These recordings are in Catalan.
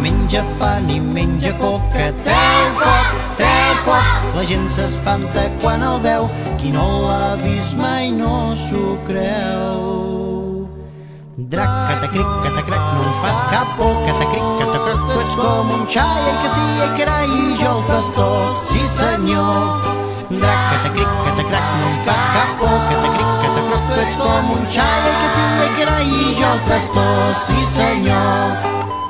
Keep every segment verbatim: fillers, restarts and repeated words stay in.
menja pa ni menja coca. Treu foc, treu foc, la gent s'espanta quan el veu, qui no l'ha vist mai no s'ho creu. Drac, catacric, catacrac, no em fas cap por, catacric, catacrac, tu ets com un xai, ai que sí, ai carai, i jo el pastor, sí senyor. Drac, catacric, catacrac, no em fas cap por, catacric, catacrac, tu ets com un xai, ai que sí, ai carai, i jo el pastor, sí senyor.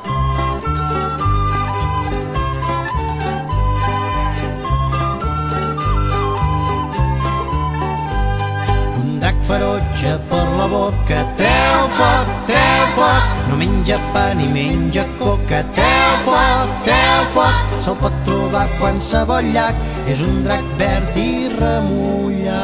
Drac ferotge per la boca, treu foc, treu foc, no menja pa ni menja coca. Treu foc, treu foc, se'l pot trobar a qualsevol llac, és un drac verd i remullat.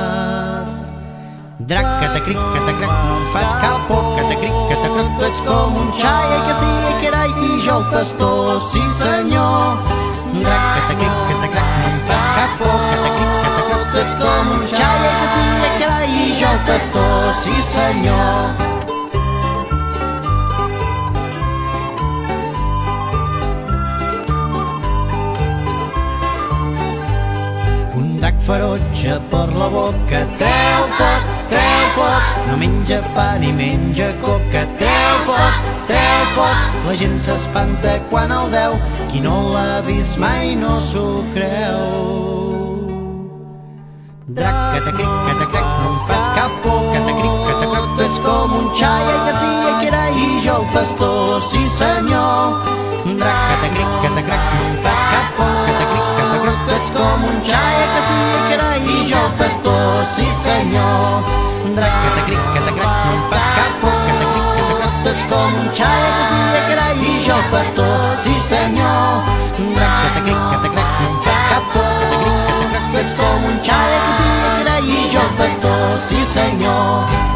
Drac, catacric, catacrac, no em fas cap por, catacric, catacrac, tu ets com un xai, ai que sí, ai carai, i jo el pastor, sí senyor. Drac, catacric, catacrac, no em fas cap por, catacric, catacrac, tu ets com un xai, ai que sí, ai carai, i jo el pastor, sí senyor. Un drac ferotge per la boca, treu foc, treu foc, no menja pa ni menja coca. Treu foc, treu foc, la gent s'espanta quan el veu, qui no l'ha vist mai no s'ho creu. Drac, catacric, catacrac, no em fas cap por, catacric, catacrac, tu ets com un xai, ai que sí, ai carai, i jo el pastor, sí senyor. Drac, catacric, catacrac, no em fas cap por, catacric, catacrac, tu ets com un xai, ai que sí, ai carai, i jo el pastor, sí senyor. Drac, catacric, catacrac, no em fas cap por, catacric, catacrac, tu ets com un xai, ai que sí, ai carai, i jo el pastor, sí senyor. Drac, catacric, catacrac, no em fas cap por, catacric, catacrac, tu ets com un xai, ai que sí, ai carai, i jo el pastor, sí senyor.